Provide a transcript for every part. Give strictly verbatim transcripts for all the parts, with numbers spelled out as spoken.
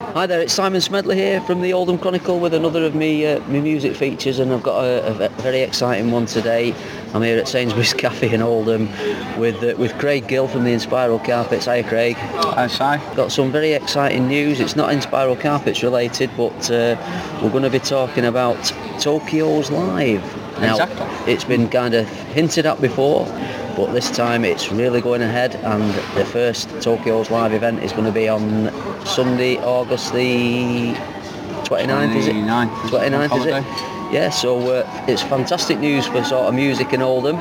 Hi there, it's Simon Smedley here from the Oldham Chronicle with another of me, uh, me music features, and I've got a, a ve- very exciting one today. I'm here at Sainsbury's Cafe in Oldham with uh, with Craig Gill from the Inspiral Carpets. Hiya, Craig. Hi, Si. Got some very exciting news. It's not Inspiral Carpets related, but uh, we're going to be talking about Tokyo's Live. Now, Exactly. it's been kind of hinted at before, but this time it's really going ahead, and the first Tokyo's Live event is going to be on Sunday, August the twenty-ninth, is it? twenty-ninth. twenty-ninth, is it? Holiday. Yeah, so uh, it's fantastic news for sort of music in Oldham.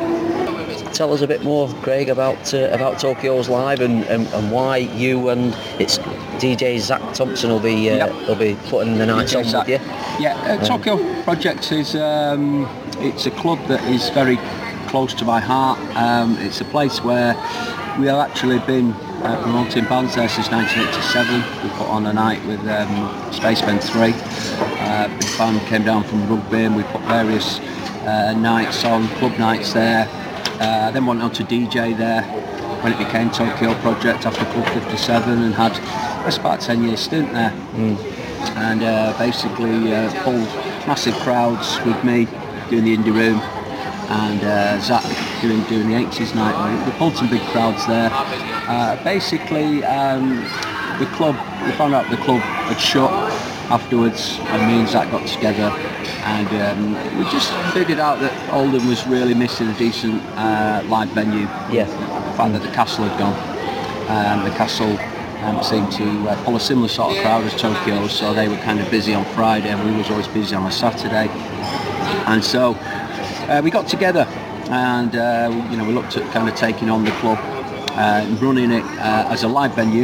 Tell us a bit more, Craig, about uh, about Tokyo's Live and, and, and why you and it's D J Zach Thompson will be uh, Yep. will be putting the nights on with you. Yeah, uh, Tokyo Project is um, it's a club that is very close to my heart. Um, it's a place where we have actually been uh, promoting bands there since nineteen eighty-seven. We put on a night with um, Spacemen three. Uh, big band came down from Rugby, and we put various uh, nights on, club nights there. Uh, then went on to D J there when it became Tokyo Project after Club fifty-seven, and had that's about a ten year stint there. Mm. And uh, basically uh, pulled massive crowds with me doing the indie room, and uh, Zach doing doing the eighties night. We pulled some big crowds there. Uh, basically, um, the club, we found out the club had shut afterwards, and me and Zach got together, and um, we just figured out that Oldham was really missing a decent uh, live venue. Yeah. The fact that the Castle had gone. Um, the Castle um, seemed to uh, pull a similar sort of crowd as Tokyo, so they were kind of busy on Friday, and we was always busy on a Saturday. And so uh, we got together, and uh, you know we looked at kind of taking on the club uh, and running it uh, as a live venue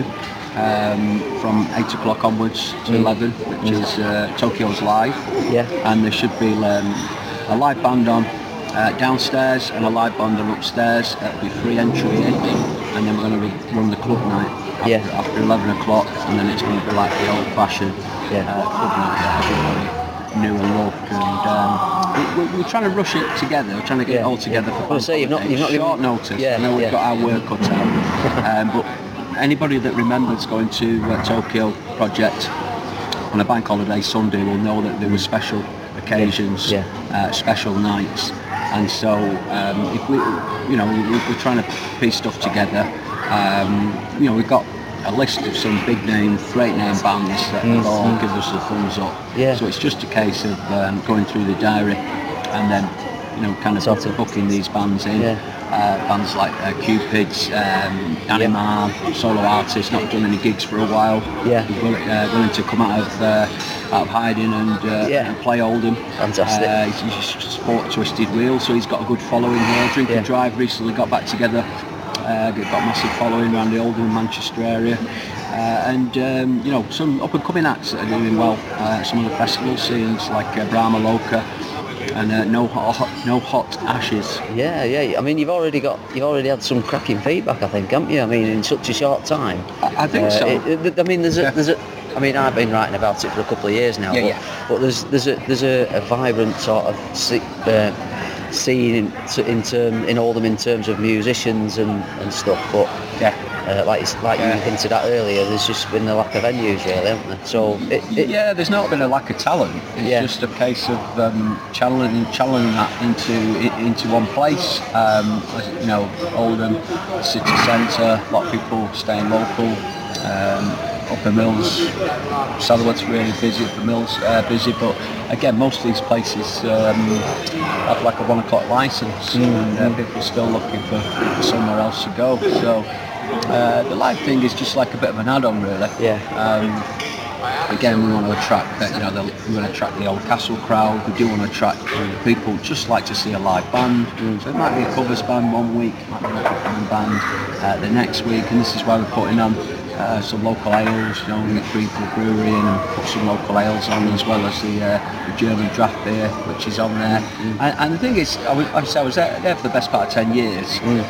um, from eight o'clock onwards to Mm. eleven, which Mm. is uh, Tokyo's Live. Yeah. And there should be um, a live band on uh, downstairs and a live band on upstairs. That'll be free entry in, and then we're going to run the club night after, Yeah. after eleven o'clock, and then it's going to be like the old-fashioned Yeah. uh, club night that everybody knew and loved. And um, we, we, we're trying to rush it together. We're trying to get Yeah, it all together yeah. for I was gonna say, you've not- you've not short given- notice. Yeah, I know we've yeah. got our work cut out, um, but anybody that remembers going to uh, Tokyo Project on a bank holiday Sunday will know that there were special occasions, Yeah, Uh, special nights, and so um, if we, you know, we, we're trying to piece stuff together. Um, you know, we've got a list of some big name, great name bands that Mm, have all mm. give us a thumbs up. Yeah. So it's just a case of um, going through the diary and then, you know, kind of Sort of. booking these bands in. Yeah. Uh, bands like uh, Cupids, um, Danny Yeah. Marr, solo artists, not done any gigs for a while. Yeah. We're willing, uh, willing to come out of uh, out of hiding and, uh, Yeah. and play Oldham. Fantastic. Uh, he's, he's sport Twisted Wheel, so he's got a good following here. Drink Yeah. and Drive recently got back together. Uh, got a massive following around the Oldham and Manchester area. Uh, and um, you know, some up and coming acts that are doing well. Uh, some of the festival scenes like uh, Brahma Loca and uh, No Hot No Hot Ashes. Yeah, yeah. I mean, you've already got, you've already had some cracking feedback, I think, haven't you? I mean, in such a short time. I, I think Uh, so. it- it- I mean, there's a, Yeah. there's a. I mean, I've been writing about it for a couple of years now. Yeah, but, yeah. but there's there's a there's a, a vibrant sort of se- uh, scene in in term in Oldham in terms of musicians and, and stuff. But yeah. uh, like it's- like Yeah. you hinted at earlier, there's just been a lack of venues, really, haven't there? So it, it Yeah, there's not been a lack of talent. It's Yeah. just a case of um, channeling, channeling that into i- into one place. Um, as you know, Oldham, city centre, a lot of people staying local. Um, Upper Mills, Saddlewood's really busy. Upper Mills uh, busy, but again, most of these places um, have like a one o'clock licence, and uh, people are still looking for, for somewhere else to go. So uh, the live thing is just like a bit of an add-on, really. Yeah. Um, Again, we want to attract, uh, you know, the, we want to attract the old castle crowd. We do want to attract people just like to see a live band. So it might be a covers band one week, might be a local band uh, the next week, and this is why we're putting on uh, some local ales. You know, we get Greenfield Brewery in and put some local ales on, as well as the, uh, the German draft beer, which is on there. And, and the thing is, I was, like I said, I was there, there for the best part of ten years,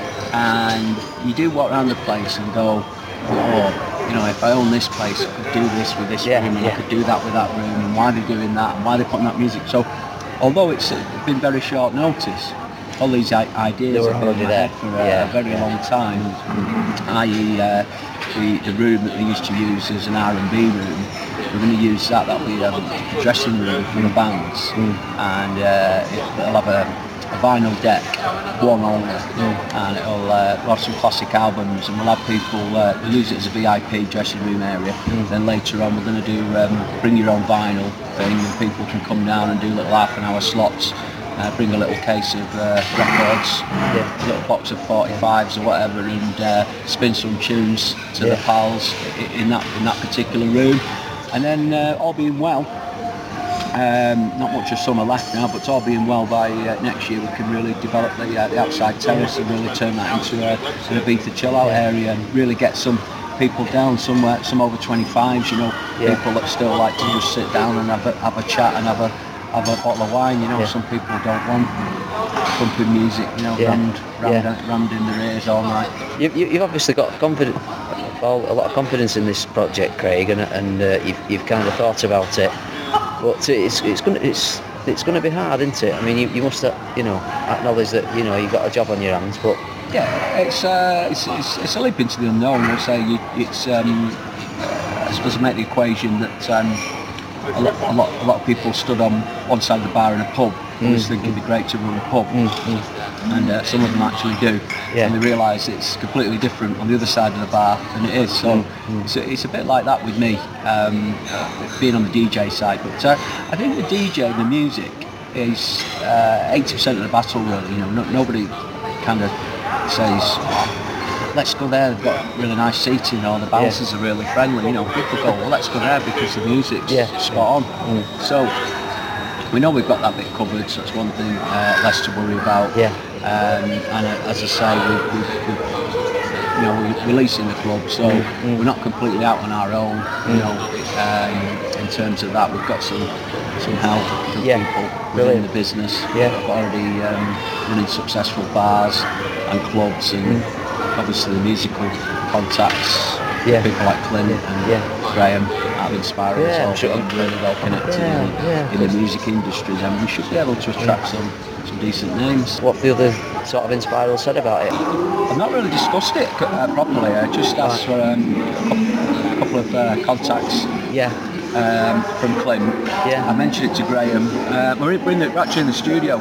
and you do walk around the place and go, oh, you know, if I own this place, I could do this with this Yeah, room, and yeah. I could do that with that room, and why they're doing that, and why they're putting that music. So, although it's been very short notice, all these i- ideas They were have been in already my there. head for uh, Yeah, a very yeah. long time, that is, uh, the, the room that they used to use as an R and B room we're going to use that. That'll be um, a dressing room for the bands, mm. and uh, it'll have a, a vinyl deck, one only, mm. and it'll uh, we'll have some classic albums, and we'll have people uh, we'll use it as a V I P dressing room area. Mm. Then later on, we're going to do um, bring your own vinyl thing, and people can come down and do little half an hour slots. Uh, bring a little case of uh, records, yeah. a little box of forty-fives or whatever, and uh, spin some tunes to yeah. the pals in that in that particular room. And then, uh, all being well, um, not much of summer left now, but all being well, by uh, next year we can really develop the, uh, the outside terrace and really turn that into a, an Ibiza chill out area, and really get some people down somewhere, some over twenty-fives, you know, yeah. people that still like to just sit down and have a, have a chat and have a have a bottle of wine, you know. Yeah. Some people don't want pumping music, you know, yeah. rammed, rammed, yeah. rammed in their ears all night. You, you, you've obviously got confidence, a lot of confidence in this project, Craig, and, and uh, you've, you've kind of thought about it. But it's it's going to it's it's going to be hard, isn't it? I mean, you, you must uh, you know acknowledge that you know you've got a job on your hands, but yeah, it's uh, it's, it's it's a leap into the unknown. I say you, it's um, I suppose make the equation that. Um, A lot, a lot, a lot of people stood on one side of the bar in a pub, mm. always thinking it'd be great to run a pub, mm. and uh, some of them actually do, yeah. and they realise it's completely different on the other side of the bar than it is. So mm. it's, a, it's a bit like that with me, um, being on the D J side. But uh, I think the D J, the music, is uh, eighty percent of the battle. Really, you know, no, nobody kind of says, let's go there, they've got really nice seating, or the bouncers yeah. are really friendly, you know. People go, well, let's go there because the music's yeah. spot on. Mm. So we know we've got that bit covered, so that's one thing uh, less to worry about. Yeah. Um, and uh, as I say, we, we, we, you know, we're releasing the club, so mm. we're not completely out on our own, you mm. know. Um, in terms of that, we've got some some help from yeah. people within Brilliant. the business. Yeah. We've already um, running successful bars and clubs, and mm. obviously the musical contacts, yeah. people like Clint yeah. and yeah. Graham out of Inspire, yeah, all sure. really well connected yeah. in, yeah. in the music industry, and we should be able to attract yeah. some, some decent names. What the other sort of Inspiral said about it? I've not really discussed it uh, properly. I just asked for um, a couple, a couple of uh, contacts. Yeah. Um, from Clint. Yeah. I mentioned it to Graham. Uh, we're, in the, we're actually in the studio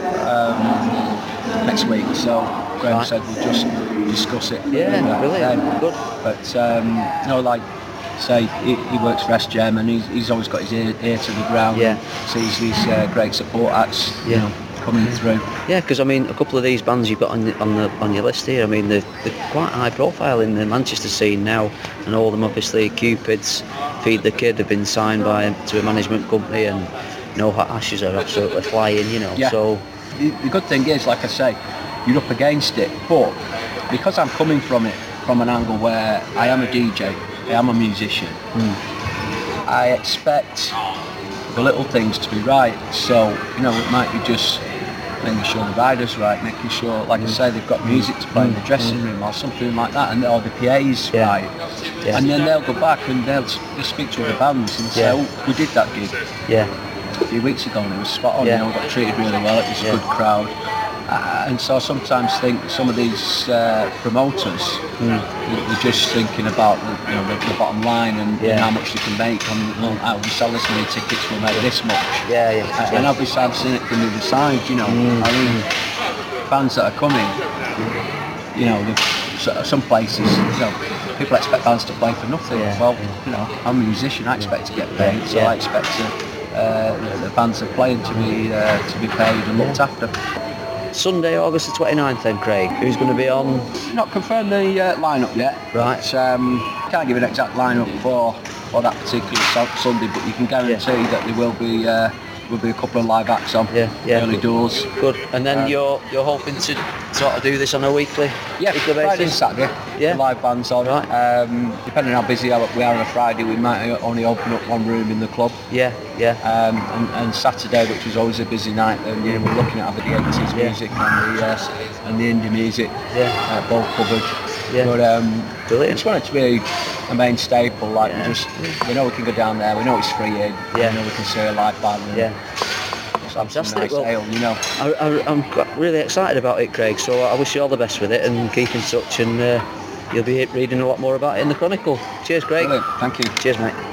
um, next week, so Graham right. said we'll just discuss it. Yeah, uh, brilliant. Then. Good. But um, no, like say, he, he works for S G E M, and he's, he's always got his ear, ear to the ground. Yeah. And sees these uh, great support acts. Yeah. You know, coming through. Yeah, because I mean, a couple of these bands you've got on the, on the on your list here, I mean, they're, they're quite high profile in the Manchester scene now, and all of them obviously Cupids, Feed the Kid have been signed by to a management company, and No Hot Ashes are absolutely flying, you know. Yeah. So the, the good thing is, like I say, you're up against it, but because I'm coming from it from an angle where I am a D J, I am a musician, mm. I expect the little things to be right. So, you know, it might be just making sure the rider's right, making sure, like mm. I say, they've got music to play mm. in the dressing mm. room or something like that, and or the P A's yeah. right. Yeah. And then they'll go back and they'll, they'll speak to the bands and say, yeah. oh, we did that gig yeah. a few weeks ago and it was spot on, yeah. you know, we got treated really well, it was a yeah. good crowd. Uh, and so I sometimes think some of these uh, promoters, mm. they're just thinking about the, you know, the, the bottom line and, yeah. and how much they can make. On, well, how we sell this many tickets, we'll make this much. Yeah, yeah. Uh, yeah. And obviously I've seen it from the other side, you know. Mm. I mean, fans that are coming, you know, some places, you know, people expect bands to play for nothing. Yeah. Well, you know, I'm a musician, I expect to get paid, so yeah. I expect to, uh, you know, the bands are playing to be uh, to be paid and looked yeah. after. Sunday, August the twenty-ninth then, Craig. Who's going to be on? Not confirmed the uh, line-up yet. Right. But, um, can't give an exact line-up for, for that particular so- Sunday, but you can guarantee yeah. that there will be uh, will be a couple of live acts on yeah, yeah, early good. doors. Good. And then um, you're you're hoping to sort of do this on a weekly, yeah, weekly Friday basis? and Saturday. Yeah. The live bands on. Right. Um, depending on how busy we are on a Friday, we might only open up one room in the club. Yeah, yeah. Um, and, and Saturday, which is always a busy night, then you know, we're looking at having the eighties yeah. music and the uh, and the indie music, yeah, uh, both covered. Yeah. But um, Brilliant. I just want it to be a main staple. Like yeah. we just, we know we can go down there. We know it's free in. Yeah. We know we can see a live band. And yeah. Fantastic. Nice well, ale, you know. I, I, I'm really excited about it, Craig. So I wish you all the best with it, and keep in touch. And uh, you'll be reading a lot more about it in the Chronicle. Cheers, Craig. Brilliant. Thank you. Cheers, mate.